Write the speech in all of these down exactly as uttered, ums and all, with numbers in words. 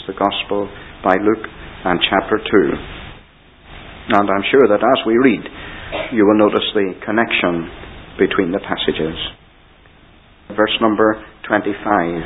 the Gospel by Luke and chapter two. And I'm sure that as we read, you will notice the connection between the passages. Verse number twenty-five.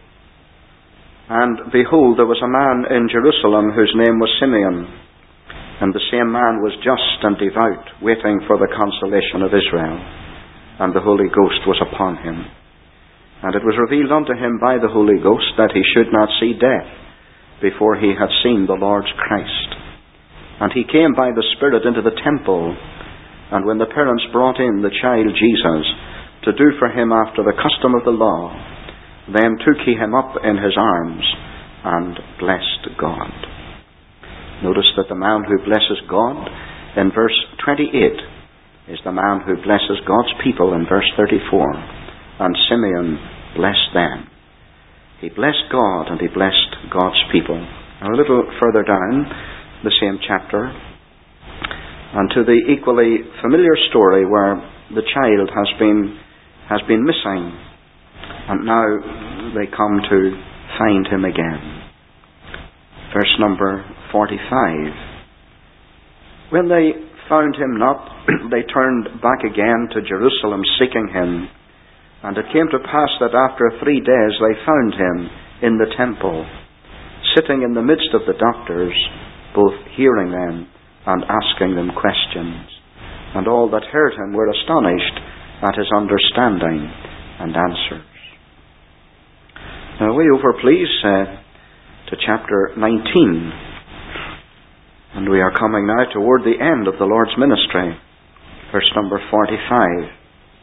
And behold, there was a man in Jerusalem whose name was Simeon, and the same man was just and devout, waiting for the consolation of Israel, and the Holy Ghost was upon him. And it was revealed unto him by the Holy Ghost that he should not see death before he had seen the Lord's Christ. And he came by the Spirit into the temple, and when the parents brought in the child Jesus to do for him after the custom of the law, then took he him up in his arms and blessed God. Notice that the man who blesses God in verse twenty-eight is the man who blesses God's people in verse thirty-four. And Simeon blessed them. He blessed God and he blessed God's people. Now a little further down the same chapter, and to the equally familiar story where the child has been has been missing, and now they come to find him again. Verse number forty-five. When they found him not, they turned back again to Jerusalem seeking him. And it came to pass that after three days they found him in the temple, sitting in the midst of the doctors, both hearing them and asking them questions. And all that heard him were astonished at his understanding and answers. Now we over please uh, to chapter nineteen. And we are coming now toward the end of the Lord's ministry. Verse number forty-five.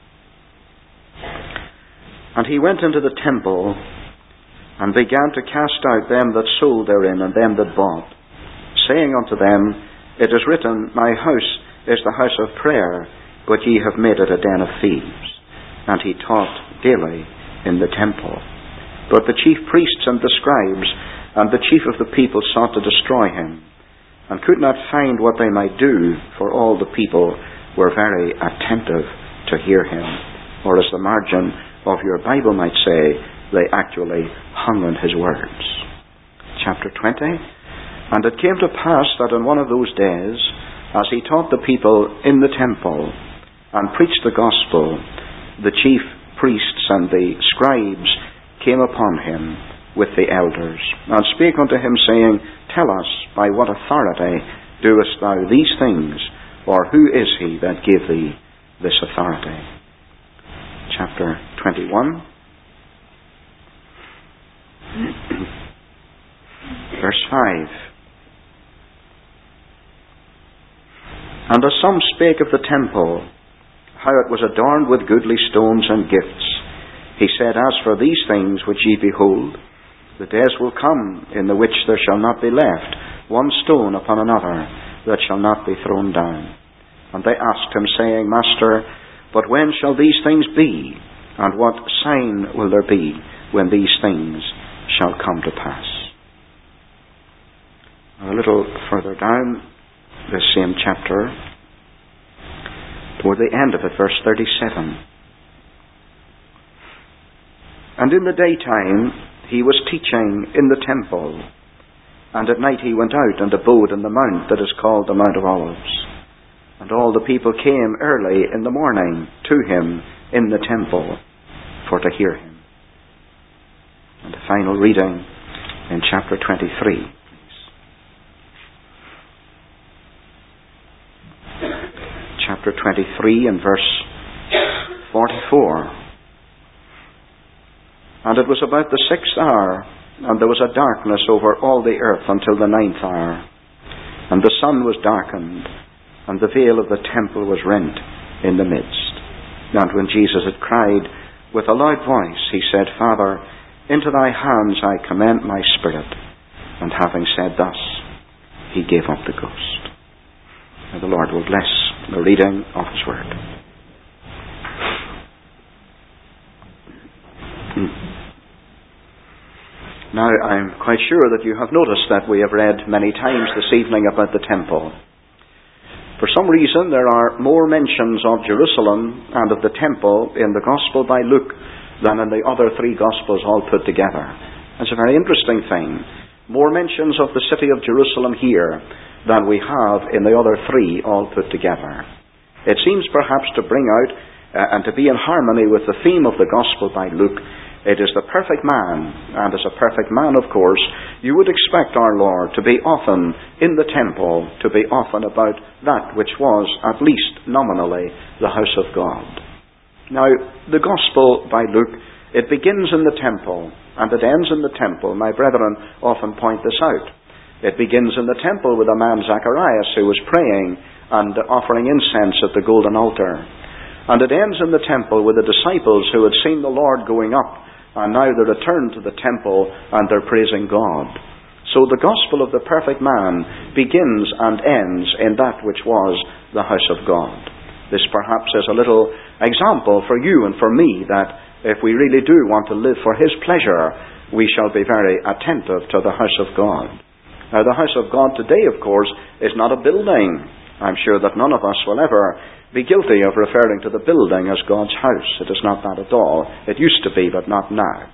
And he went into the temple, and began to cast out them that sold therein, and them that bought, saying unto them, It is written, My house is the house of prayer, but ye have made it a den of thieves. And he taught daily in the temple. But the chief priests and the scribes, and the chief of the people sought to destroy him, and could not find what they might do, for all the people were very attentive to hear him. Or as the margin of your Bible might say, they actually hung on his words. Chapter twenty. And it came to pass that in one of those days, as he taught the people in the temple, and preached the gospel, the chief priests and the scribes came upon him with the elders, and spake unto him, saying, Tell us, by what authority doest thou these things, or who is he that gave thee this authority? Chapter twenty-one. Verse five. And as some spake of the temple, how it was adorned with goodly stones and gifts, he said, As for these things which ye behold, the days will come in the which there shall not be left one stone upon another that shall not be thrown down. And they asked him, saying, Master, but when shall these things be? And what sign will there be when these things shall come to pass? A little further down this same chapter, toward the end of it, verse thirty-seven. And in the daytime he was teaching in the temple, and at night he went out and abode in the mount that is called the Mount of Olives. And all the people came early in the morning to him in the temple for to hear him. And the final reading in chapter twenty-three. Chapter twenty-three and verse forty-four. And it was about the sixth hour, and there was a darkness over all the earth until the ninth hour. And the sun was darkened, and the veil of the temple was rent in the midst. And when Jesus had cried with a loud voice, he said, Father, into thy hands I commend my spirit. And having said thus, he gave up the ghost. And the Lord will bless the reading of his word. Now, I'm quite sure that you have noticed that we have read many times this evening about the temple. For some reason, there are more mentions of Jerusalem and of the temple in the Gospel by Luke than in the other three Gospels all put together. It's a very interesting thing more mentions of the city of Jerusalem here than we have in the other three all put together. It seems perhaps to bring out uh, and to be in harmony with the theme of the Gospel by Luke. It is the perfect man, and as a perfect man, of course, you would expect our Lord to be often in the temple, to be often about that which was, at least nominally, the house of God. Now, the Gospel by Luke, it begins in the temple, and it ends in the temple. My brethren often point this out. It begins in the temple with a man, Zacharias, who was praying and offering incense at the golden altar. And it ends in the temple with the disciples who had seen the Lord going up, and now they return to the temple and they're praising God. So the gospel of the perfect man begins and ends in that which was the house of God. This perhaps is a little example for you and for me that if we really do want to live for His pleasure, we shall be very attentive to the house of God. Now, the house of God today, of course, is not a building. I'm sure that none of us will ever be guilty of referring to the building as God's house. It is not that at all. It used to be, but not now.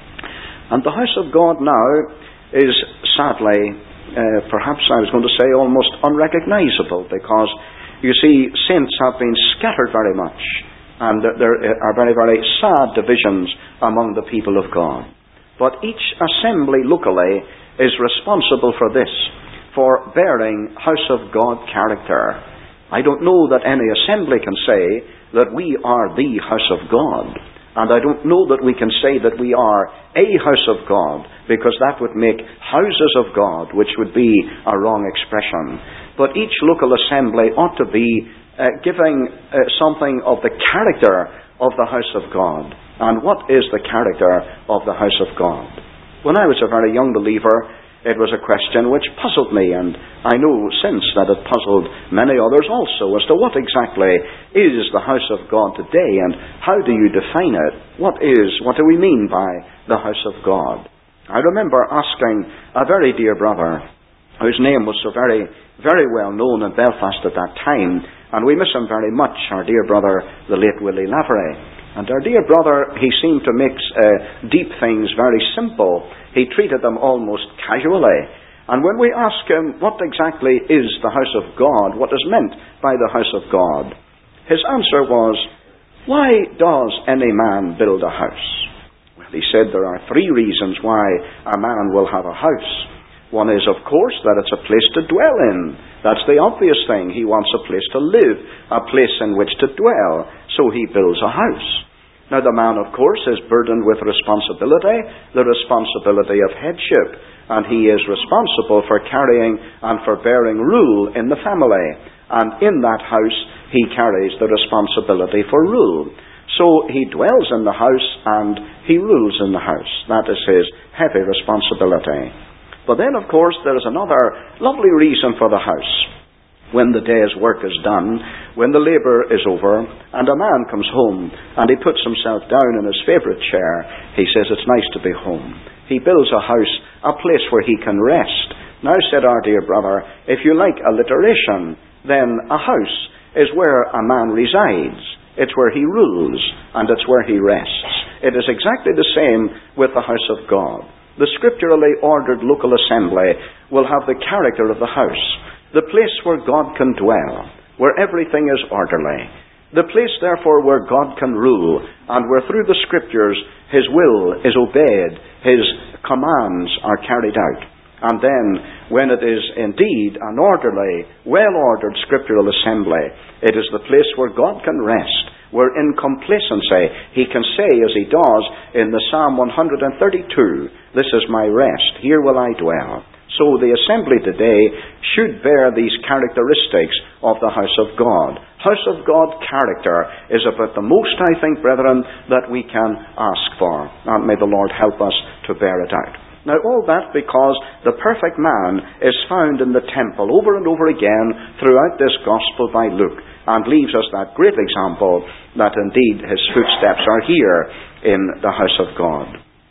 And the house of God now is sadly, uh, perhaps I was going to say almost unrecognizable, because, you see, saints have been scattered very much, and there are very, very sad divisions among the people of God. But each assembly locally is responsible for this, for bearing house of God character. I don't know that any assembly can say that we are the house of God. And I don't know that we can say that we are a house of God, because that would make houses of God, which would be a wrong expression. But each local assembly ought to be uh, giving uh, something of the character of the house of God. And what is the character of the house of God? When I was a very young believer, it was a question which puzzled me, and I know since that it puzzled many others also, as to what exactly is the house of God today, and how do you define it? What is, what do we mean by the house of God? I remember asking a very dear brother, whose name was so very, very well known in Belfast at that time, and we miss him very much, our dear brother, the late Willie Lavery. And our dear brother, he seemed to mix uh, deep things very simple. He treated them almost casually. And when we ask him what exactly is the house of God, what is meant by the house of God, his answer was, why does any man build a house? Well, he said there are three reasons why a man will have a house. One is, of course, that it's a place to dwell in. That's the obvious thing. He wants a place to live, a place in which to dwell. So he builds a house. Now, the man, of course, is burdened with responsibility, the responsibility of headship, and he is responsible for carrying and for bearing rule in the family. And in that house, he carries the responsibility for rule. So he dwells in the house and he rules in the house. That is his heavy responsibility. But then, of course, there is another lovely reason for the house. When the day's work is done, when the labour is over, and a man comes home, and he puts himself down in his favourite chair, he says it's nice to be home. He builds a house, a place where he can rest. Now, said our dear brother, if you like alliteration, then a house is where a man resides. It's where he rules, and it's where he rests. It is exactly the same with the house of God. The scripturally ordered local assembly will have the character of the house, the place where God can dwell, where everything is orderly, the place, therefore, where God can rule, and where through the scriptures His will is obeyed, His commands are carried out. And then, when it is indeed an orderly, well-ordered scriptural assembly, it is the place where God can rest, where in complacency He can say, as He does in the Psalm one thirty-two, this is my rest, here will I dwell. So the assembly today should bear these characteristics of the house of God. House of God character is about the most, I think, brethren, that we can ask for. And may the Lord help us to bear it out. Now, all that because the perfect man is found in the temple over and over again throughout this gospel by Luke, and leaves us that great example that indeed his footsteps are here in the house of God.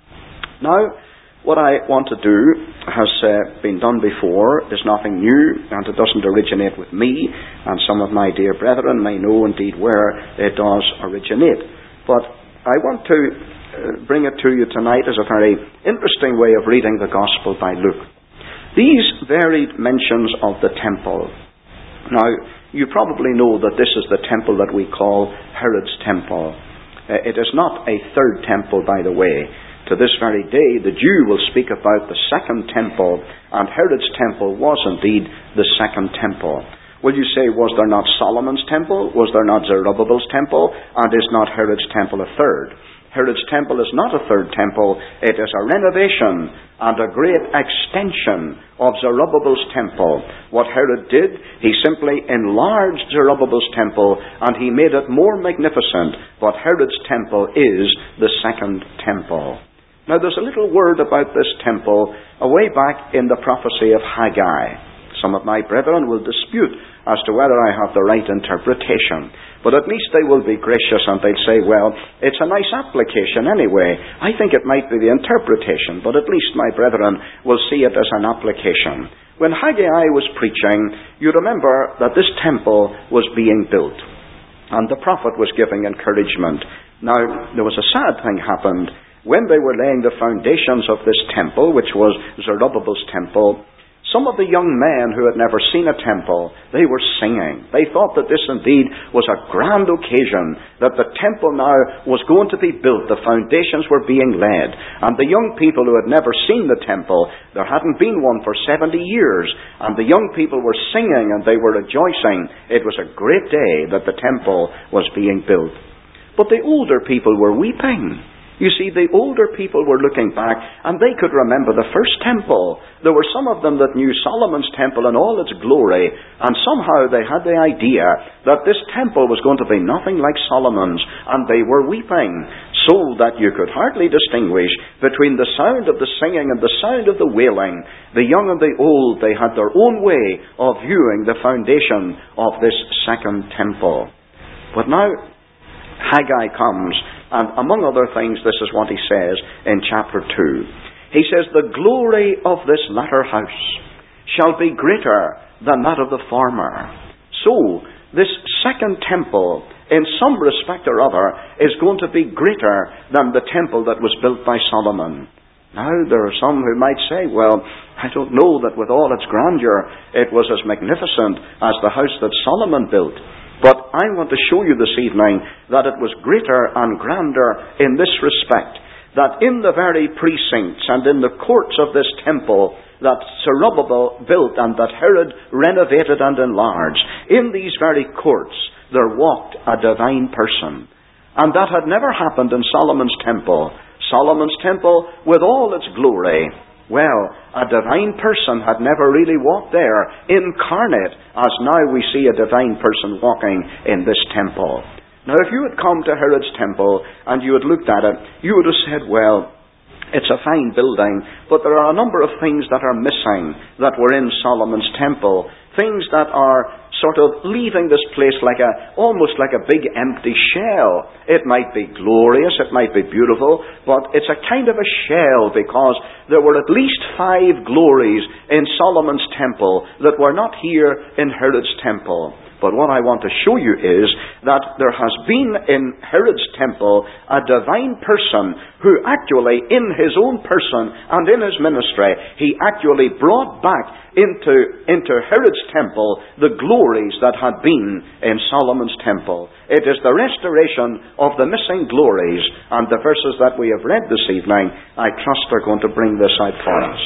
Now, what I want to do has uh, been done before, is nothing new, and it doesn't originate with me, and some of my dear brethren may know indeed where it does originate. But I want to bring it to you tonight is a very interesting way of reading the Gospel by Luke. These varied mentions of the temple. Now, you probably know that this is the temple that we call Herod's temple. Uh, it is not a third temple, by the way. To this very day, the Jew will speak about the second temple, and Herod's temple was indeed the second temple. Will you say, was there not Solomon's temple? Was there not Zerubbabel's temple? And is not Herod's temple a third? Herod's temple is not a third temple. It is a renovation and a great extension of Zerubbabel's temple. What Herod did, he simply enlarged Zerubbabel's temple and he made it more magnificent. But Herod's temple is the second temple. Now there's a little word about this temple away back in the prophecy of Haggai. Some of my brethren will dispute as to whether I have the right interpretation. But at least they will be gracious and they'll say, well, it's a nice application anyway. I think it might be the interpretation, but at least my brethren will see it as an application. When Haggai was preaching, you remember that this temple was being built. And the prophet was giving encouragement. Now, there was a sad thing happened. When they were laying the foundations of this temple, which was Zerubbabel's temple, some of the young men who had never seen a temple, they were singing. They thought that this indeed was a grand occasion, that the temple now was going to be built. The foundations were being laid. And the young people who had never seen the temple, there hadn't been one for seventy years, and the young people were singing and they were rejoicing. It was a great day that the temple was being built. But the older people were weeping. You see, the older people were looking back, and they could remember the first temple. There were some of them that knew Solomon's temple in all its glory, and somehow they had the idea that this temple was going to be nothing like Solomon's, and they were weeping, so that you could hardly distinguish between the sound of the singing and the sound of the wailing. The young and the old, they had their own way of viewing the foundation of this second temple. But now, Haggai comes, and among other things, this is what he says in chapter two. He says, the glory of this latter house shall be greater than that of the former. So, this second temple, in some respect or other, is going to be greater than the temple that was built by Solomon. Now, there are some who might say, well, I don't know that with all its grandeur, it was as magnificent as the house that Solomon built. But I want to show you this evening that it was greater and grander in this respect, that in the very precincts and in the courts of this temple that Zerubbabel built and that Herod renovated and enlarged, in these very courts there walked a divine person. And that had never happened in Solomon's temple. Solomon's temple, with all its glory, well, a divine person had never really walked there, incarnate, as now we see a divine person walking in this temple. Now, if you had come to Herod's temple and you had looked at it, you would have said, well, it's a fine building, but there are a number of things that are missing that were in Solomon's temple. Things that are sort of leaving this place like a, almost like a big empty shell. It might be glorious, it might be beautiful, but it's a kind of a shell because there were at least five glories in Solomon's temple that were not here in Herod's temple. But what I want to show you is that there has been in Herod's temple a divine person who actually, in his own person and in his ministry, he actually brought back into, into Herod's temple the glories that had been in Solomon's temple. It is the restoration of the missing glories, and the verses that we have read this evening, I trust are going to bring this out for us.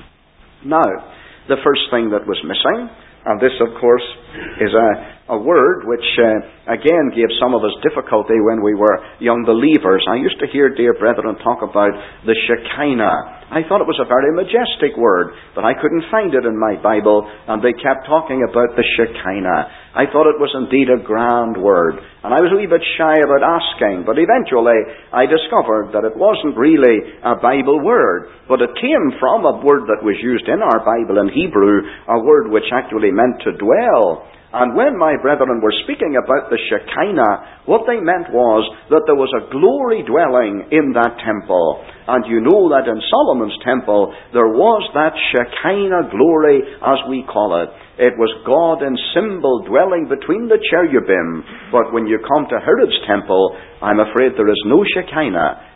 Now, the first thing that was missing, and this, of course, is a, a word which, uh, again, gave some of us difficulty when we were young believers. I used to hear dear brethren talk about the Shekinah. I thought it was a very majestic word, but I couldn't find it in my Bible, and they kept talking about the Shekinah. I thought it was indeed a grand word, and I was a wee bit shy about asking, but eventually I discovered that it wasn't really a Bible word, but it came from a word that was used in our Bible in Hebrew, a word which actually meant to dwell. And when my brethren were speaking about the Shekinah, what they meant was that there was a glory dwelling in that temple. And you know that in Solomon's temple, there was that Shekinah glory, as we call it. It was God in symbol dwelling between the cherubim. But when you come to Herod's temple, I'm afraid there is no Shekinah.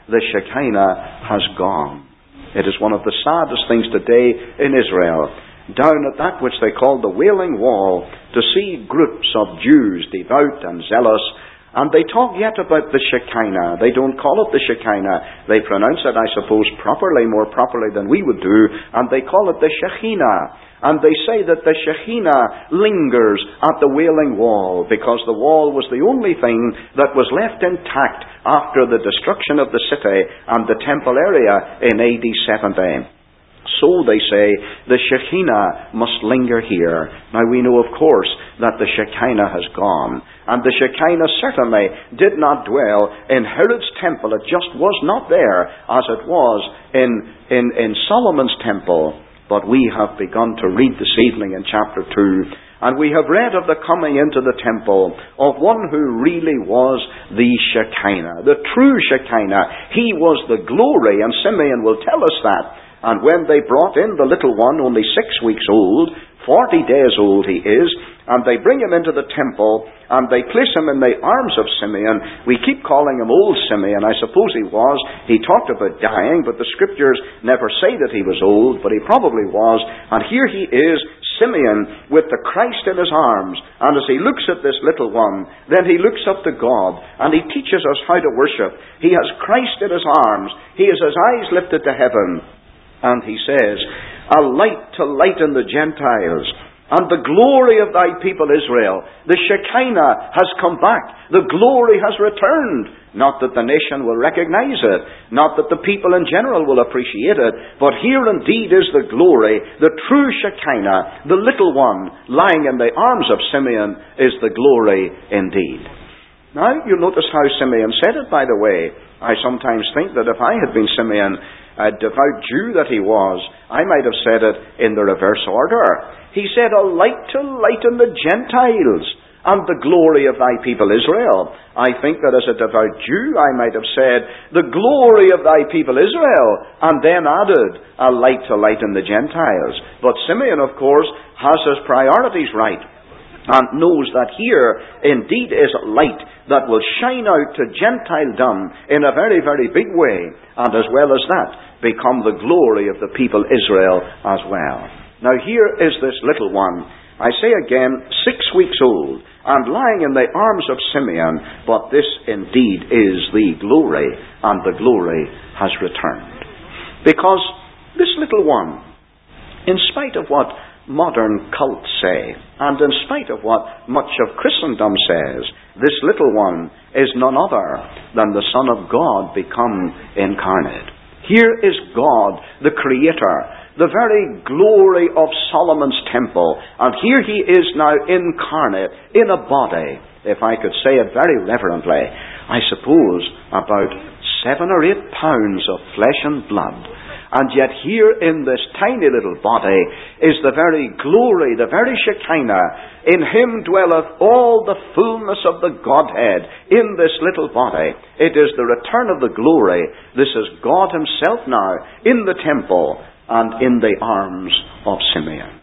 the Shekinah has gone. It is one of the saddest things today in Israel, down at that which they call the Wailing Wall, to see groups of Jews, devout and zealous, and they talk yet about the Shekinah. They don't call it the Shekinah. They pronounce it, I suppose, properly, more properly than we would do, and they call it the Shekhinah. And they say that the Shekhinah lingers at the Wailing Wall, because the wall was the only thing that was left intact after the destruction of the city and the temple area in A D seventy. So they say the Shekinah must linger here. Now we know, of course, that the Shekinah has gone. And the Shekinah certainly did not dwell in Herod's temple. It just was not there as it was in, in, in Solomon's temple. But we have begun to read this evening in chapter two. And we have read of the coming into the temple of one who really was the Shekinah, the true Shekinah. He was the glory, and Simeon will tell us that. And when they brought in the little one, only six weeks old, forty days old he is, and they bring him into the temple, and they place him in the arms of Simeon. We keep calling him old Simeon. I suppose he was. He talked about dying, but the scriptures never say that he was old, but he probably was. And here he is, Simeon, with the Christ in his arms. And as he looks at this little one, then he looks up to God, and he teaches us how to worship. He has Christ in his arms. He has his eyes lifted to heaven. And he says, a light to lighten the Gentiles, and the glory of thy people Israel. The Shekinah has come back. The glory has returned. Not that the nation will recognize it, not that the people in general will appreciate it, but here indeed is the glory, the true Shekinah. The little one lying in the arms of Simeon is the glory indeed. Now, you notice how Simeon said it, by the way. I sometimes think that if I had been Simeon, a devout Jew that he was, I might have said it in the reverse order. He said, a light to lighten the Gentiles, and the glory of thy people Israel. I think that as a devout Jew, I might have said, the glory of thy people Israel, and then added, a light to lighten the Gentiles. But Simeon, of course, has his priorities right, and knows that here indeed is light that will shine out to Gentiledom in a very, very big way, and as well as that, become the glory of the people Israel as well. Now here is this little one, I say again, six weeks old, and lying in the arms of Simeon, but this indeed is the glory, and the glory has returned. Because this little one, in spite of what modern cults say, and in spite of what much of Christendom says, this little one is none other than the Son of God become incarnate. Here is God, the Creator, the very glory of Solomon's temple, and here he is now incarnate in a body, if I could say it very reverently, I suppose about seven or eight pounds of flesh and blood. And yet here in this tiny little body is the very glory, the very Shekinah. In him dwelleth all the fullness of the Godhead in this little body. It is the return of the glory. This is God himself now in the temple and in the arms of Simeon.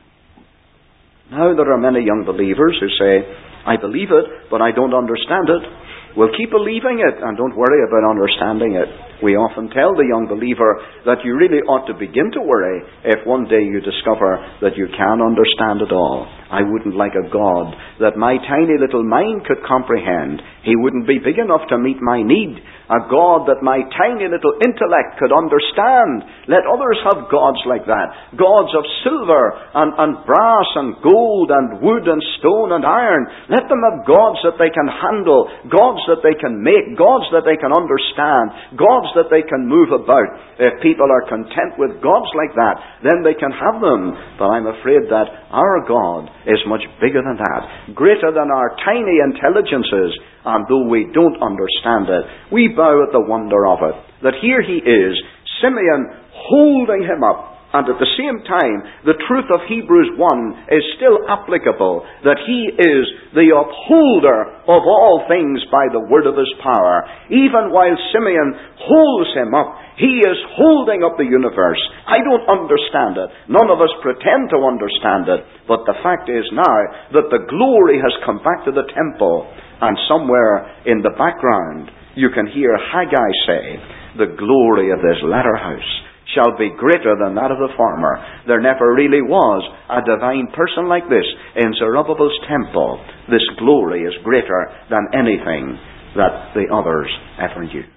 Now there are many young believers who say, I believe it, but I don't understand it. Well, keep believing it and don't worry about understanding it. We often tell the young believer that you really ought to begin to worry if one day you discover that you can understand it all. I wouldn't like a God that my tiny little mind could comprehend. He wouldn't be big enough to meet my need. A God that my tiny little intellect could understand. Let others have gods like that. Gods of silver and, and brass and gold and wood and stone and iron. Let them have gods that they can handle. Gods that they can make. Gods that they can understand. Gods that they can move about. If people are content with gods like that, then they can have them. But I'm afraid that our God is much bigger than that. Greater than our tiny intelligences. And though we don't understand it, we bow at the wonder of it. That here he is, Simeon holding him up. And at the same time, the truth of Hebrews one is still applicable. That he is the upholder of all things by the word of his power. Even while Simeon holds him up, he is holding up the universe. I don't understand it. None of us pretend to understand it. But the fact is now that the glory has come back to the temple. And somewhere in the background, you can hear Haggai say, the glory of this latter house shall be greater than that of the former. There never really was a divine person like this in Zerubbabel's temple. This glory is greater than anything that the others ever knew.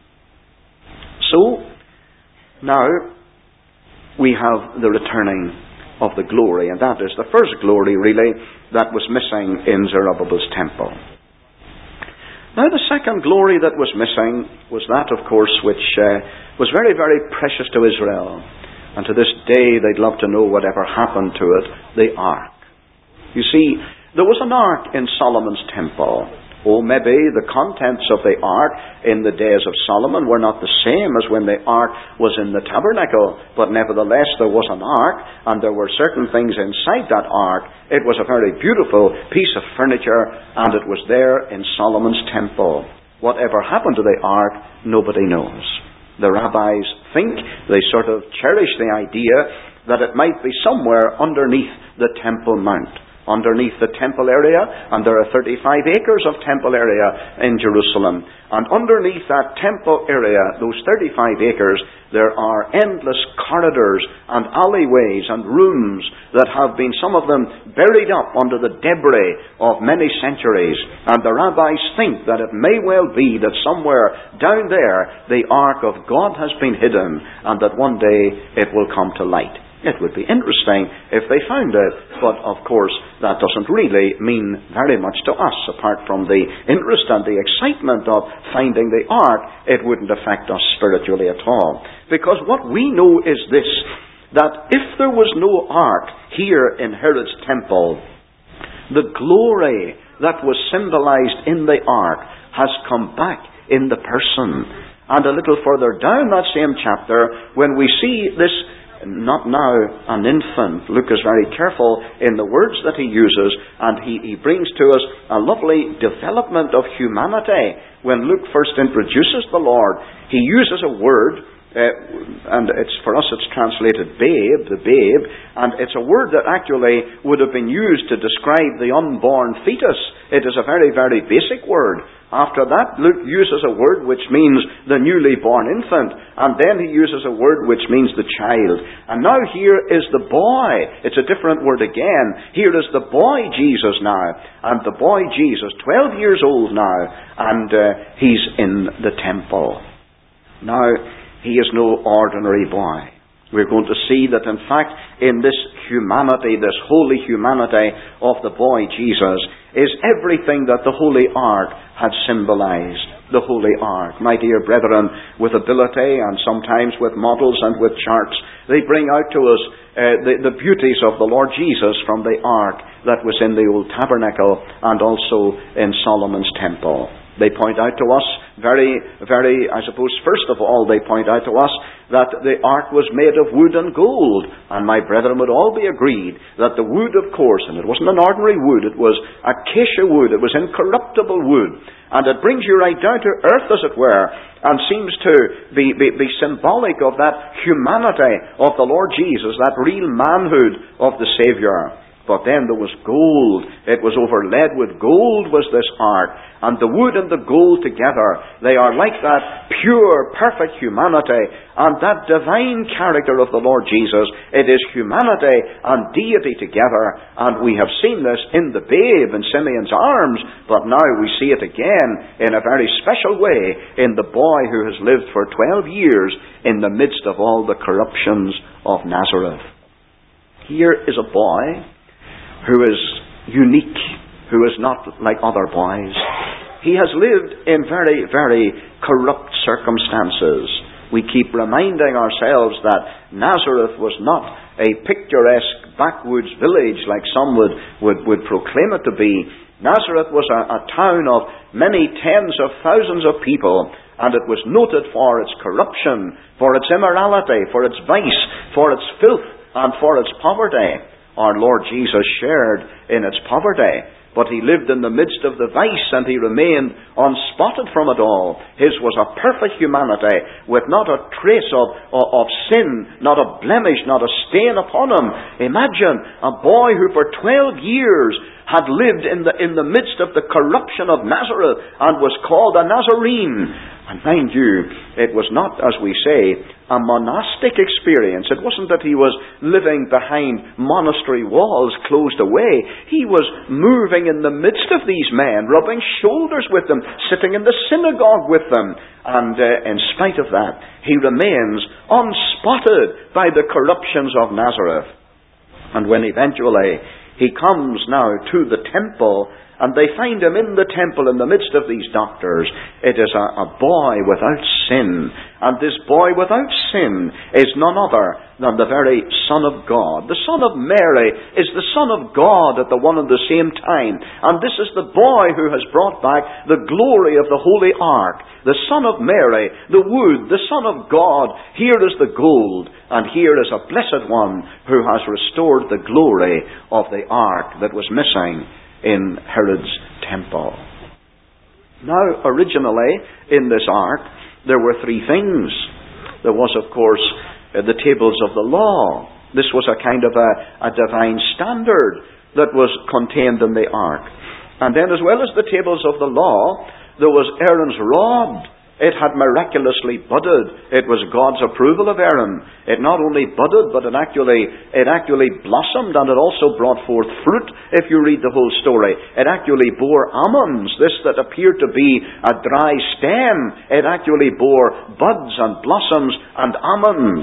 So, now we have the returning of the glory, and that is the first glory really that was missing in Zerubbabel's temple. Now the second glory that was missing was that, of course, which uh, was very, very precious to Israel. And to this day they'd love to know whatever happened to it, the ark. You see, there was an ark in Solomon's temple. Oh, maybe the contents of the ark in the days of Solomon were not the same as when the ark was in the tabernacle, but nevertheless there was an ark, and there were certain things inside that ark. It was a very beautiful piece of furniture, and it was there in Solomon's temple. Whatever happened to the ark, nobody knows. The rabbis think, they sort of cherish the idea that it might be somewhere underneath the Temple Mount, underneath the temple area, and there are thirty-five acres of temple area in Jerusalem. And underneath that temple area, those thirty-five acres, there are endless corridors and alleyways and rooms that have been, some of them, buried up under the debris of many centuries. And the rabbis think that it may well be that somewhere down there the ark of God has been hidden, and that one day it will come to light. It would be interesting if they found it, but of course that doesn't really mean very much to us. Apart from the interest and the excitement of finding the ark, it wouldn't affect us spiritually at all. Because what we know is this, that if there was no ark here in Herod's temple, the glory that was symbolized in the ark has come back in the person. And a little further down that same chapter, when we see this, not now an infant, Luke is very careful in the words that he uses, and he, he brings to us a lovely development of humanity. When Luke first introduces the Lord, he uses a word, uh, and it's for us it's translated babe, the babe, and it's a word that actually would have been used to describe the unborn fetus. It is a very, very basic word. After that, Luke uses a word which means the newly born infant, and then he uses a word which means the child. And now here is the boy. It's a different word again. Here is the boy Jesus now, and the boy Jesus, twelve years old now, and uh, he's in the temple. Now, he is no ordinary boy. We're going to see that, in fact, in this humanity, this holy humanity of the boy Jesus, is everything that the Holy Ark had symbolized. The Holy Ark. My dear brethren, with ability and sometimes with models and with charts, they bring out to us uh, the, the beauties of the Lord Jesus from the Ark that was in the old tabernacle and also in Solomon's temple. They point out to us very, very, I suppose, first of all, they point out to us that the ark was made of wood and gold. And my brethren would all be agreed that the wood, of course, and it wasn't an ordinary wood, it was acacia wood, it was incorruptible wood. And it brings you right down to earth, as it were, and seems to be, be, be symbolic of that humanity of the Lord Jesus, that real manhood of the Saviour. But then there was gold. It was overlaid with gold was this ark. And the wood and the gold together, they are like that pure, perfect humanity and that divine character of the Lord Jesus. It is humanity and deity together. And we have seen this in the babe in Simeon's arms. But now we see it again in a very special way in the boy who has lived for twelve years in the midst of all the corruptions of Nazareth. Here is a boy who is unique, who is not like other boys. He has lived in very, very corrupt circumstances. We keep reminding ourselves that Nazareth was not a picturesque backwoods village like some would, would, would proclaim it to be. Nazareth was a, a town of many tens of thousands of people, and it was noted for its corruption, for its immorality, for its vice, for its filth, and for its poverty. Our Lord Jesus shared in its poverty, but he lived in the midst of the vice and he remained unspotted from it all. His was a perfect humanity with not a trace of, of, of sin, not a blemish, not a stain upon him. Imagine a boy who for twelve years had lived in the, in the midst of the corruption of Nazareth and was called a Nazarene. And mind you, it was not, as we say, a monastic experience. It wasn't that he was living behind monastery walls closed away. He was moving in the midst of these men, rubbing shoulders with them, sitting in the synagogue with them. And uh, in spite of that, he remains unspotted by the corruptions of Nazareth. And when eventually he comes now to the temple, and they find him in the temple in the midst of these doctors, it is a, a boy without sin. And this boy without sin is none other than the very Son of God. The Son of Mary is the Son of God at the one and the same time. And this is the boy who has brought back the glory of the Holy Ark. The Son of Mary, the wood, the Son of God. Here is the gold, and here is a blessed one who has restored the glory of the Ark that was missing in Herod's temple. Now, originally, in this ark, there were three things. There was, of course, uh, the tables of the law. This was a kind of a, a divine standard that was contained in the ark. And then, as well as the tables of the law, there was Aaron's rod. It had miraculously budded. It was God's approval of Aaron. It not only budded, but it actually, it actually blossomed, and it also brought forth fruit, if you read the whole story. It actually bore almonds. This that appeared to be a dry stem, it actually bore buds and blossoms and almonds.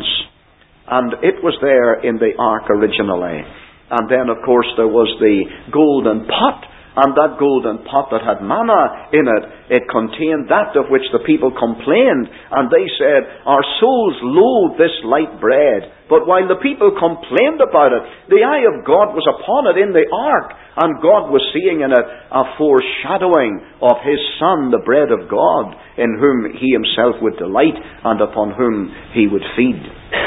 And it was there in the ark originally. And then, of course, there was the golden pot. And that golden pot that had manna in it, it contained that of which the people complained. And they said, our souls loathe this light bread. But while the people complained about it, the eye of God was upon it in the ark. And God was seeing in it a foreshadowing of His Son, the bread of God, in whom He Himself would delight and upon whom He would feed.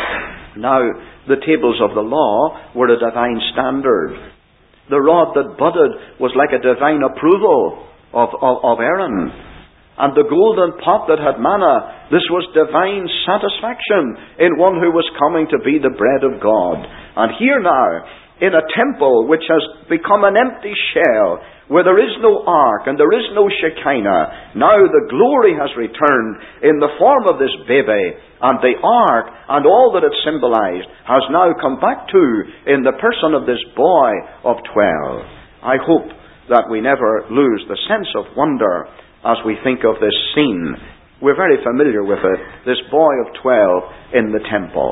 Now, the tables of the law were a divine standard. The rod that budded was like a divine approval of, of, of Aaron. And the golden pot that had manna, this was divine satisfaction in one who was coming to be the bread of God. And here now, in a temple which has become an empty shell, where there is no ark and there is no Shekinah, now the glory has returned in the form of this baby, and the ark and all that it symbolized has now come back to in the person of this boy of twelve. I hope that we never lose the sense of wonder as we think of this scene. We're very familiar with it, this boy of twelve in the temple.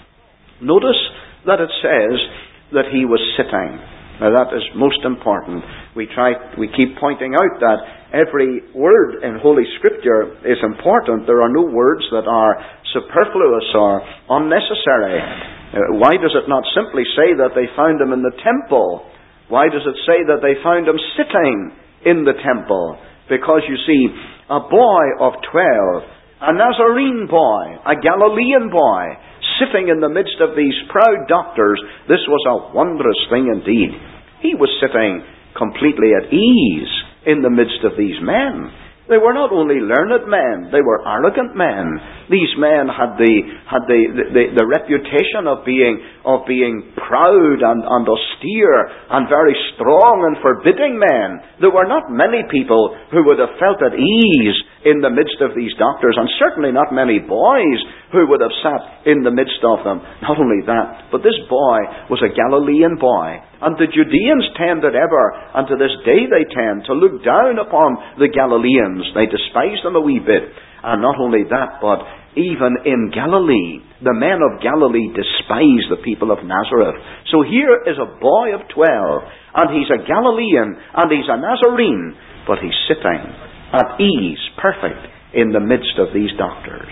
Notice that it says that he was sitting. Now that is most important. We try, we keep pointing out that every word in Holy Scripture is important. There are no words that are superfluous or unnecessary. Uh, why does it not simply say that they found him in the temple? Why does it say that they found him sitting in the temple? Because you see, a boy of twelve, a Nazarene boy, a Galilean boy, sitting in the midst of these proud doctors, this was a wondrous thing indeed. He was sitting completely at ease in the midst of these men. They were not only learned men, they were arrogant men. These men had the had the, the, the reputation of being of being proud and, and austere and very strong and forbidding men. There were not many people who would have felt at ease in the midst of these doctors, and certainly not many boys who would have sat in the midst of them. Not only that, but this boy was a Galilean boy. And the Judeans tended ever, and to this day they tend, to look down upon the Galileans. They despise them a wee bit. And not only that, but even in Galilee, the men of Galilee despise the people of Nazareth. So here is a boy of twelve, and he's a Galilean, and he's a Nazarene, but he's sitting at ease, perfect, in the midst of these doctors.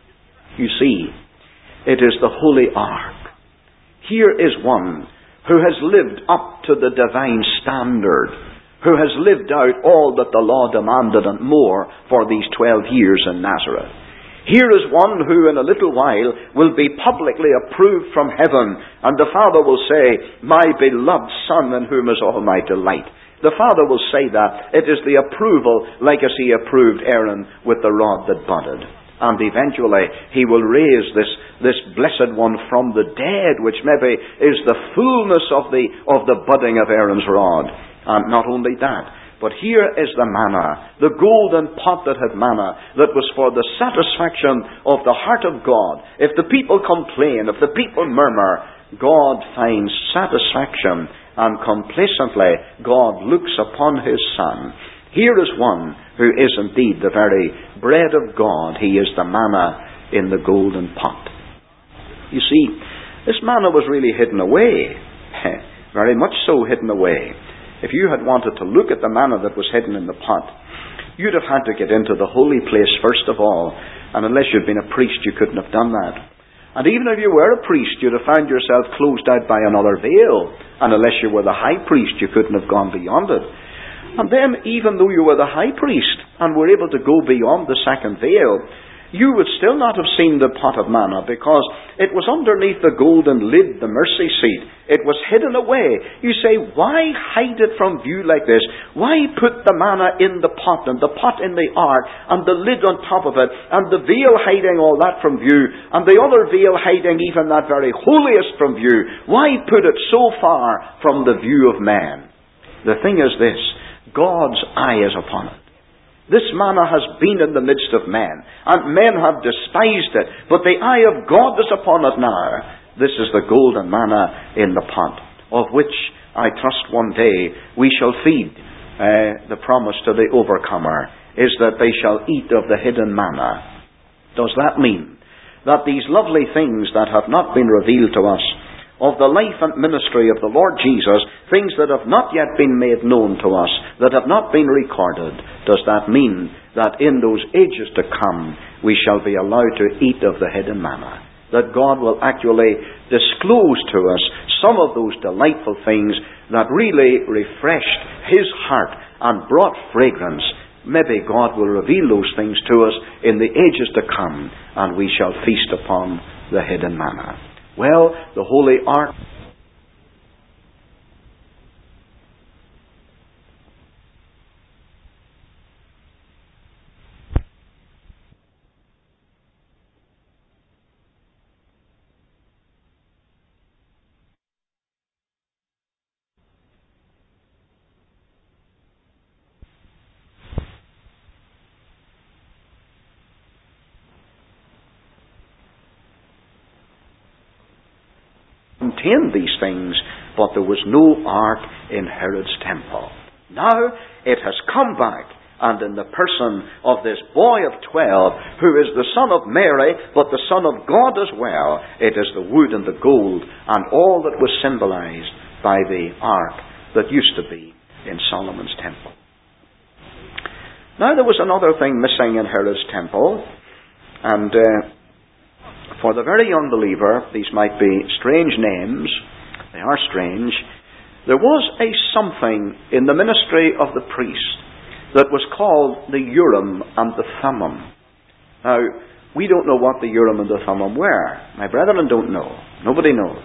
You see, it is the Holy Ark. Here is one who has lived up to the divine standard, who has lived out all that the law demanded and more for these twelve years in Nazareth. Here is one who in a little while will be publicly approved from heaven, and the Father will say, my beloved Son in whom is all my delight. The Father will say that. It is the approval, like as He approved Aaron with the rod that budded. And eventually He will raise this, this blessed one from the dead, which maybe is the fullness of the, of the budding of Aaron's rod. And not only that, but here is the manna, the golden pot that had manna, that was for the satisfaction of the heart of God. If the people complain, if the people murmur, God finds satisfaction, and complacently God looks upon His Son. Here is one who is indeed the very bread of God. He is the manna in the golden pot. You see, this manna was really hidden away. Very much so hidden away. If you had wanted to look at the manna that was hidden in the pot, you'd have had to get into the holy place first of all. And unless you'd been a priest, you couldn't have done that. And even if you were a priest, you'd have found yourself closed out by another veil. And unless you were the high priest, you couldn't have gone beyond it. And then, even though you were the high priest and were able to go beyond the second veil, you would still not have seen the pot of manna, because it was underneath the golden lid, the mercy seat. It was hidden away. You say, why hide it from view like this? Why put the manna in the pot, and the pot in the ark, and the lid on top of it, and the veil hiding all that from view, and the other veil hiding even that very holiest from view? Why put it so far from the view of man? The thing is this: God's eye is upon it. This manna has been in the midst of men, and men have despised it, but the eye of God is upon it now. This is the golden manna in the pot, of which I trust one day we shall feed. Uh, the promise to the overcomer is that they shall eat of the hidden manna. Does that mean that these lovely things that have not been revealed to us, of the life and ministry of the Lord Jesus, things that have not yet been made known to us, that have not been recorded, does that mean that in those ages to come we shall be allowed to eat of the hidden manna? That God will actually disclose to us some of those delightful things that really refreshed His heart and brought fragrance. Maybe God will reveal those things to us in the ages to come, and we shall feast upon the hidden manna. Well, the Holy Ark contained these things, but there was no ark in Herod's temple. Now it has come back, and in the person of this boy of twelve, who is the son of Mary, but the Son of God as well, it is the wood and the gold and all that was symbolized by the ark that used to be in Solomon's temple. Now there was another thing missing in Herod's temple, and uh, for the very young believer, these might be strange names. They are strange. There was a something in the ministry of the priest that was called the Urim and the Thummim. Now, we don't know what the Urim and the Thummim were. My brethren don't know. Nobody knows.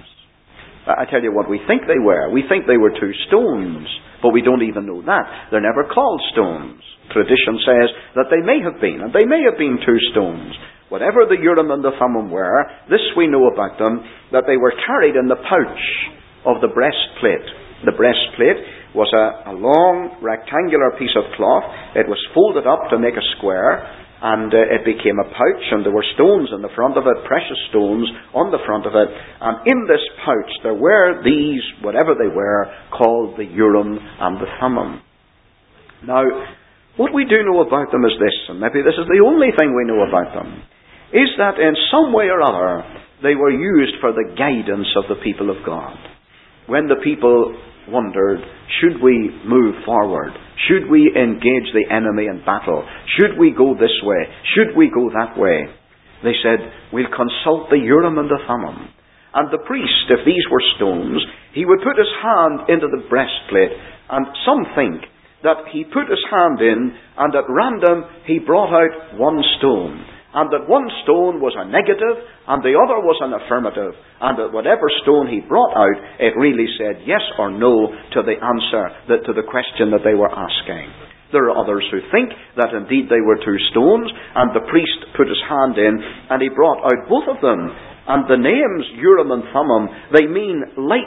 I tell you what we think they were. We think they were two stones, but we don't even know that. They're never called stones. Tradition says that they may have been, and they may have been two stones. Whatever the Urim and the Thummim were, this we know about them, that they were carried in the pouch of the breastplate. The breastplate was a, a long rectangular piece of cloth. It was folded up to make a square, and uh, it became a pouch, and there were stones in the front of it, precious stones on the front of it. And in this pouch there were these, whatever they were, called the Urim and the Thummim. Now, what we do know about them is this, and maybe this is the only thing we know about them, is that in some way or other they were used for the guidance of the people of God. When the people wondered, should we move forward? Should we engage the enemy in battle? Should we go this way? Should we go that way? They said, we'll consult the Urim and the Thummim. And the priest, if these were stones, he would put his hand into the breastplate, and some think that he put his hand in, and at random he brought out one stone. And that one stone was a negative, and the other was an affirmative. And that whatever stone he brought out, it really said yes or no to the answer, that, to the question that they were asking. There are others who think that indeed they were two stones, and the priest put his hand in, and he brought out both of them. And the names Urim and Thummim, they mean lights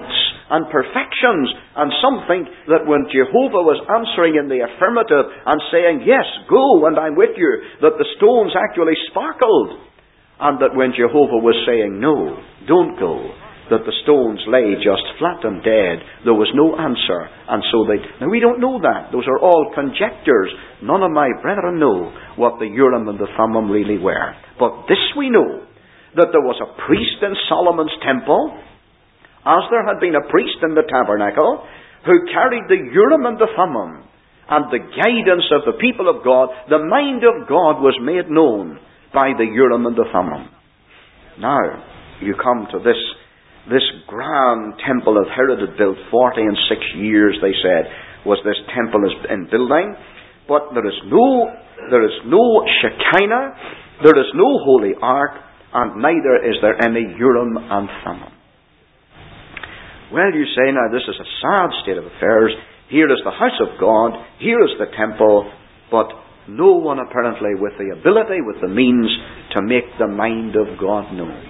and perfections. And some think that when Jehovah was answering in the affirmative and saying, yes, go and I'm with you, that the stones actually sparkled. And that when Jehovah was saying, no, don't go, that the stones lay just flat and dead. There was no answer. And so they... Now we don't know that. Those are all conjectures. None of my brethren know what the Urim and the Thummim really were. But this we know, that there was a priest in Solomon's temple, as there had been a priest in the tabernacle, who carried the Urim and the Thummim, and the guidance of the people of God. The mind of God was made known by the Urim and the Thummim. Now, you come to this This grand temple that Herod had built, forty and six years, they said, was this temple in building. But there is no, there is no Shekinah, there is no holy ark, and neither is there any Urim and Thummim. Well, you say, now this is a sad state of affairs. Here is the house of God, here is the temple, but no one apparently with the ability, with the means to make the mind of God known.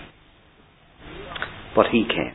But He came.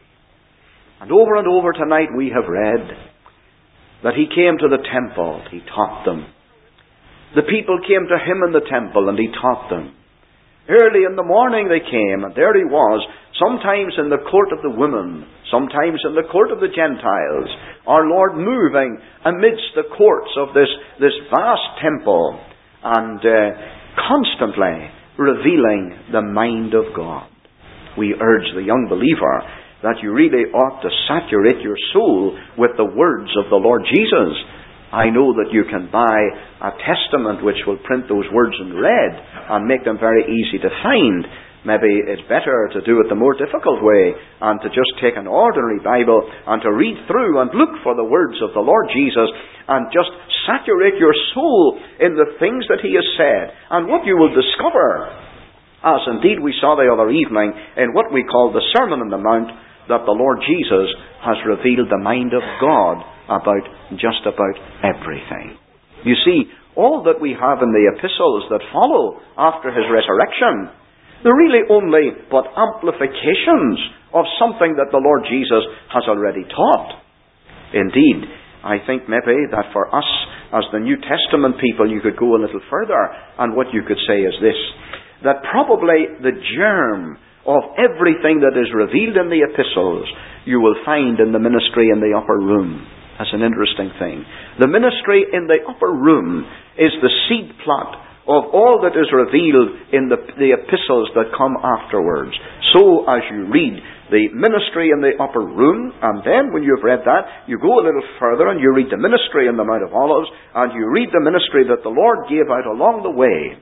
And over and over tonight we have read that He came to the temple. He taught them. The people came to Him in the temple and He taught them. Early in the morning they came, and there He was, sometimes in the court of the women, sometimes in the court of the Gentiles, our Lord moving amidst the courts of this, this vast temple and uh, constantly revealing the mind of God. We urge the young believer that you really ought to saturate your soul with the words of the Lord Jesus. I know that you can buy a testament which will print those words in red and make them very easy to find. Maybe it's better to do it the more difficult way and to just take an ordinary Bible and to read through and look for the words of the Lord Jesus and just saturate your soul in the things that He has said. And what you will discover, as indeed we saw the other evening in what we call the Sermon on the Mount, that the Lord Jesus has revealed the mind of God about just about everything. You see, all that we have in the epistles that follow after His resurrection, they're really only but amplifications of something that the Lord Jesus has already taught. Indeed, I think maybe that for us as the New Testament people you could go a little further, and what you could say is this, that probably the germ of everything that is revealed in the epistles you will find in the ministry in the upper room. That's an interesting thing. The ministry in the upper room is the seed plot of all that is revealed in the, the epistles that come afterwards. So as you read the ministry in the upper room, and then when you've read that, you go a little further and you read the ministry in the Mount of Olives, and you read the ministry that the Lord gave out along the way,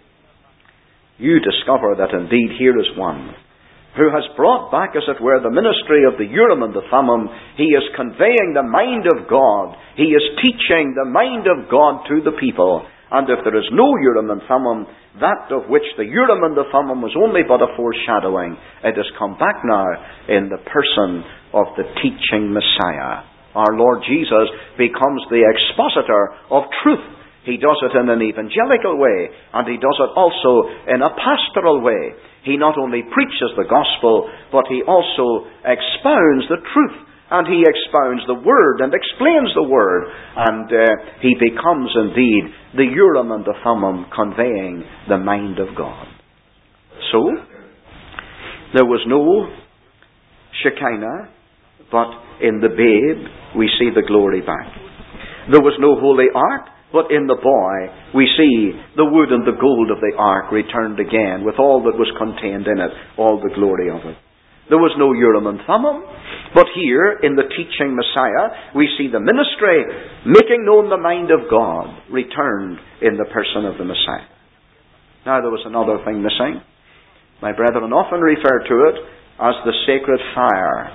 you discover that indeed here is one who has brought back, as it were, the ministry of the Urim and the Thummim. He is conveying the mind of God. He is teaching the mind of God to the people. And if there is no Urim and Thummim, that of which the Urim and the Thummim was only but a foreshadowing, it has come back now in the person of the teaching Messiah. Our Lord Jesus becomes the expositor of truth. He does it in an evangelical way, and He does it also in a pastoral way. He not only preaches the gospel, but He also expounds the truth, and He expounds the Word and explains the Word, and uh, He becomes indeed the Urim and the Thummim, conveying the mind of God. So, there was no Shekinah, but in the babe we see the glory back. There was no holy ark, but in the boy, we see the wood and the gold of the ark returned again, with all that was contained in it, all the glory of it. There was no Urim and Thummim, but here, in the teaching Messiah, we see the ministry, making known the mind of God, returned in the person of the Messiah. Now, there was another thing missing. My brethren often refer to it as the sacred fire.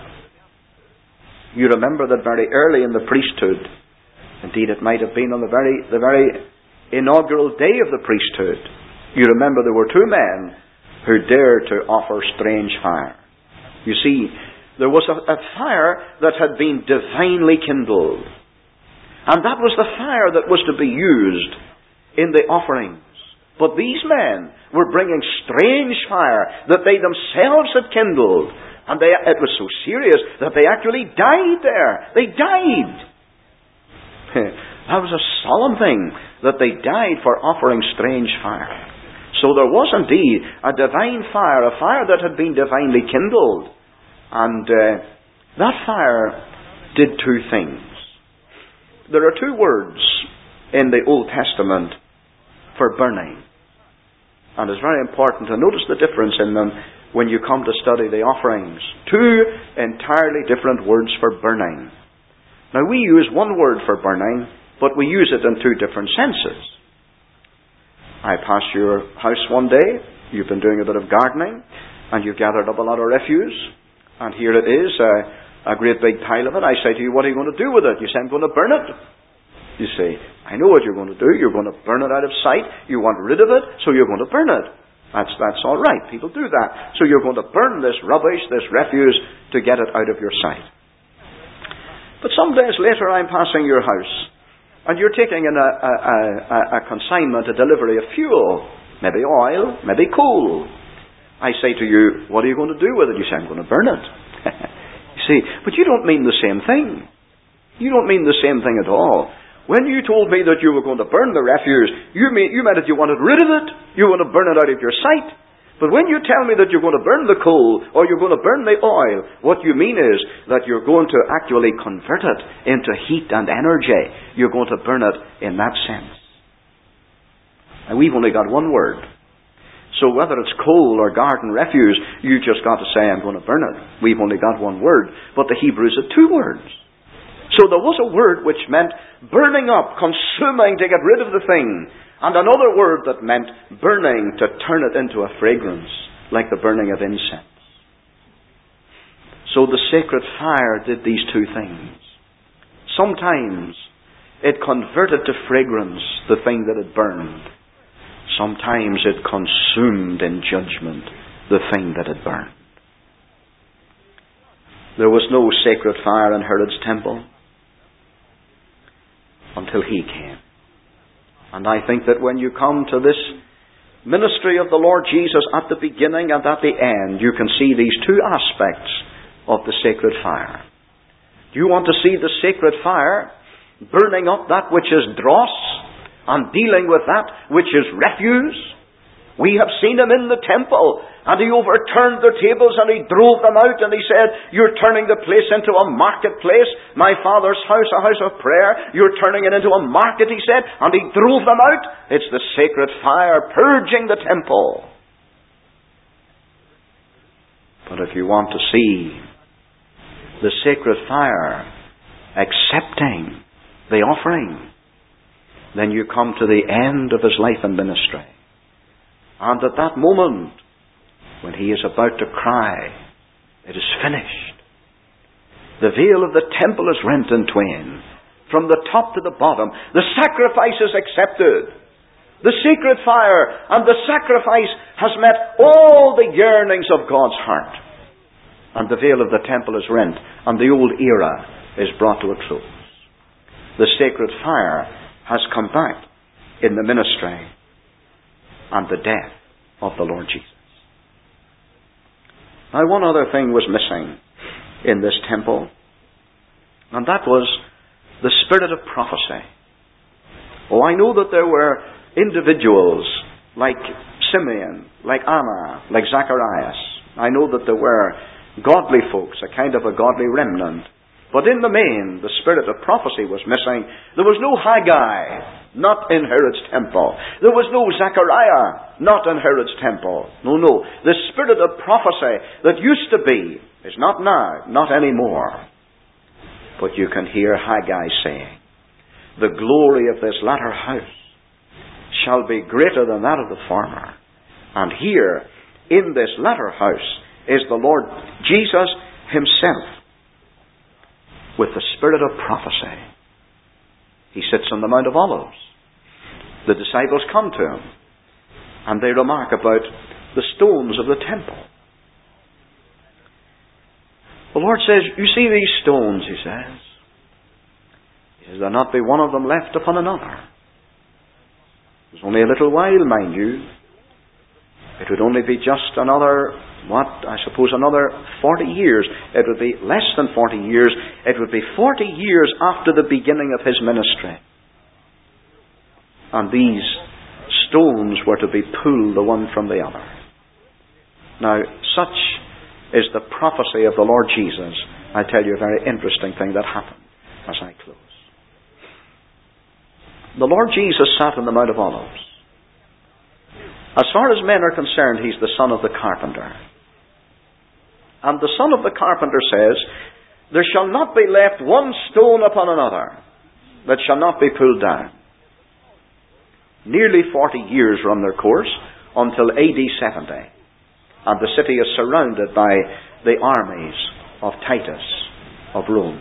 You remember that very early in the priesthood, indeed, it might have been on the very, the very inaugural day of the priesthood. You remember there were two men who dared to offer strange fire. You see, there was a, a fire that had been divinely kindled. And that was the fire that was to be used in the offerings. But these men were bringing strange fire that they themselves had kindled. And they, it was so serious that they actually died there. They died. That was a solemn thing, that they died for offering strange fire. So there was indeed a divine fire, a fire that had been divinely kindled. And uh, that fire did two things. There are two words in the Old Testament for burning. And it's very important to notice the difference in them when you come to study the offerings. Two entirely different words for burning. Now we use one word for burning, but we use it in two different senses. I passed your house one day, you've been doing a bit of gardening, and you've gathered up a lot of refuse, and here it is, uh, a great big pile of it. I say to you, what are you going to do with it? You say, I'm going to burn it. You say, I know what you're going to do. You're going to burn it out of sight. You want rid of it, so you're going to burn it. That's, that's all right. People do that. So you're going to burn this rubbish, this refuse, to get it out of your sight. But some days later, I'm passing your house, and you're taking in a, a, a, a consignment, a delivery of fuel, maybe oil, maybe coal. I say to you, what are you going to do with it? You say, I'm going to burn it. You see, but you don't mean the same thing. You don't mean the same thing at all. When you told me that you were going to burn the refuse, you, mean, you meant that you wanted rid of it. You want to burn it out of your sight. But when you tell me that you're going to burn the coal, or you're going to burn the oil, what you mean is that you're going to actually convert it into heat and energy. You're going to burn it in that sense. And we've only got one word. So whether it's coal or garden refuse, you just got to say, I'm going to burn it. We've only got one word. But the Hebrews had two words. So there was a word which meant burning up, consuming to get rid of the thing. And another word that meant burning to turn it into a fragrance, like the burning of incense. So the sacred fire did these two things. Sometimes it converted to fragrance the thing that had burned. Sometimes it consumed in judgment the thing that had burned. There was no sacred fire in Herod's temple until he came. And I think that when you come to this ministry of the Lord Jesus at the beginning and at the end, you can see these two aspects of the sacred fire. Do you want to see the sacred fire burning up that which is dross and dealing with that which is refuse? We have seen him in the temple, and he overturned their tables and he drove them out, and he said, you're turning the place into a marketplace, my Father's house, a house of prayer. You're turning it into a market, he said, and he drove them out. It's the sacred fire purging the temple. But if you want to see the sacred fire accepting the offering, then you come to the end of his life and ministry. And at that moment, when he is about to cry, it is finished. The veil of the temple is rent in twain. From the top to the bottom, the sacrifice is accepted. The sacred fire and the sacrifice has met all the yearnings of God's heart. And the veil of the temple is rent, and the old era is brought to a close. The sacred fire has come back in the ministry and the death of the Lord Jesus. Now, one other thing was missing in this temple, and that was the spirit of prophecy. Oh, I know that there were individuals like Simeon, like Anna, like Zacharias. I know that there were godly folks, a kind of a godly remnant. But in the main, the spirit of prophecy was missing. There was no Haggai, not in Herod's temple. There was no Zechariah, not in Herod's temple. No, no. The spirit of prophecy that used to be is not now, not anymore. But you can hear Haggai saying, the glory of this latter house shall be greater than that of the former. And here, in this latter house, is the Lord Jesus himself, with the spirit of prophecy. He sits on the Mount of Olives. The disciples come to him, and they remark about the stones of the temple. The Lord says, you see these stones, he says. He says, there not be one of them left upon another. It was only a little while, mind you. It would only be just another, what, I suppose another forty years. It would be less than forty years. It would be forty years after the beginning of his ministry. And these stones were to be pulled the one from the other. Now, such is the prophecy of the Lord Jesus. I'll tell you a very interesting thing that happened as I close. The Lord Jesus sat on the Mount of Olives. As far as men are concerned, he's the son of the carpenter. And the son of the carpenter says, there shall not be left one stone upon another that shall not be pulled down. Nearly forty years run their course until A D seventy. And the city is surrounded by the armies of Titus of Rome.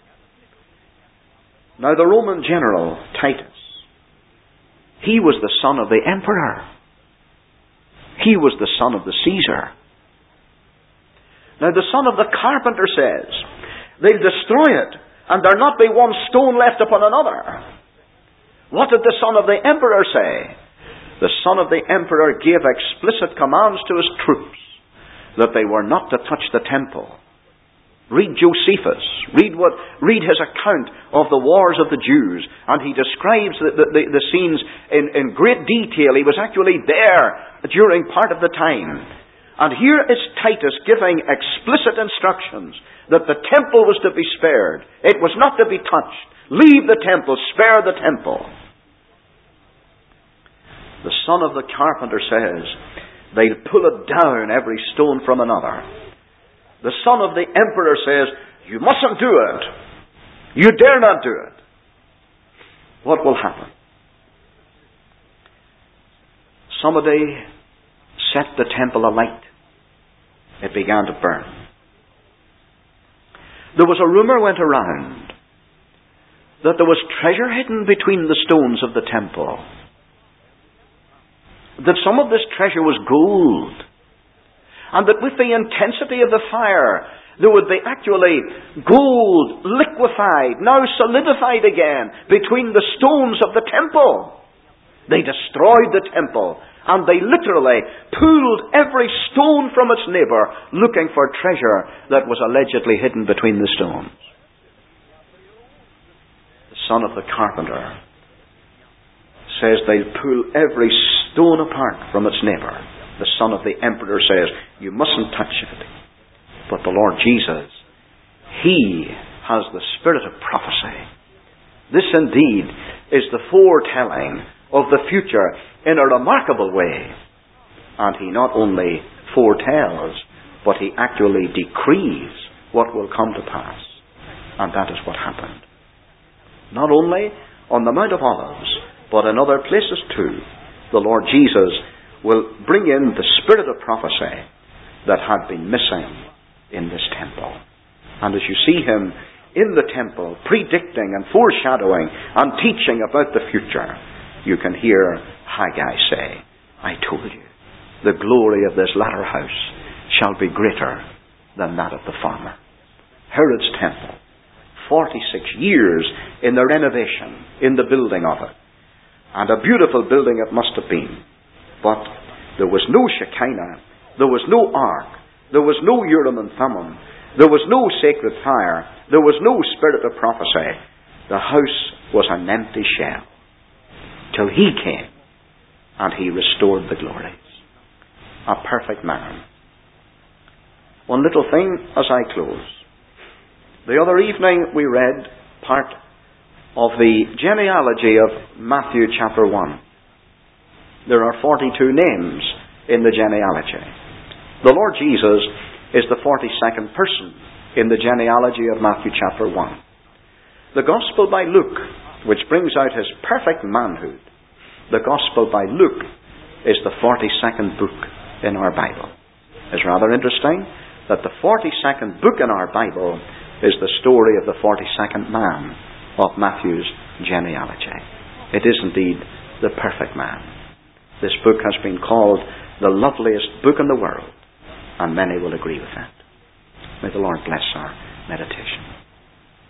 Now the Roman general, Titus, he was the son of the emperor. He was the son of the Caesar. Now the son of the carpenter says, they'll destroy it, and there not be one stone left upon another. What did the son of the emperor say? The son of the emperor gave explicit commands to his troops that they were not to touch the temple. Read Josephus. Read what? Read his account of the wars of the Jews. And he describes the, the, the, the scenes in, in great detail. He was actually there during part of the time. And here is Titus giving explicit instructions that the temple was to be spared. It was not to be touched. Leave the temple. Spare the temple. The son of the carpenter says, they'll pull it down, every stone from another. The son of the emperor says, you mustn't do it. You dare not do it. What will happen? Somebody set the temple alight. It began to burn. There was a rumor went around that there was treasure hidden between the stones of the temple. That some of this treasure was gold. And that with the intensity of the fire, there would be actually gold liquefied, now solidified again, between the stones of the temple. They destroyed the temple, and they literally pulled every stone from its neighbour, looking for treasure that was allegedly hidden between the stones. The son of the carpenter says they'll pull every stone apart from its neighbour. The son of the emperor says, you mustn't touch it. But the Lord Jesus, he has the spirit of prophecy. This indeed is the foretelling of the future in a remarkable way. And he not only foretells, but he actually decrees what will come to pass. And that is what happened. Not only on the Mount of Olives, but in other places too, the Lord Jesus will bring in the spirit of prophecy that had been missing in this temple. And as you see him in the temple, predicting and foreshadowing and teaching about the future, you can hear Haggai say, I told you, the glory of this latter house shall be greater than that of the former. Herod's temple, forty-six years in the renovation, in the building of it. And a beautiful building it must have been. But there was no Shekinah, there was no ark, there was no Urim and Thummim, there was no sacred fire, there was no spirit of prophecy. The house was an empty shell. Till he came and he restored the glories. A perfect man. One little thing as I close. The other evening we read part of the genealogy of Matthew chapter one. There are forty-two names in the genealogy. The Lord Jesus is the forty-second person in the genealogy of Matthew chapter one. The Gospel by Luke, which brings out his perfect manhood, the Gospel by Luke is the forty-second book in our Bible. It's rather interesting that the forty-second book in our Bible is the story of the forty-second man of Matthew's genealogy. It is indeed the perfect man. This book has been called the loveliest book in the world, and many will agree with that. May the Lord bless our meditation.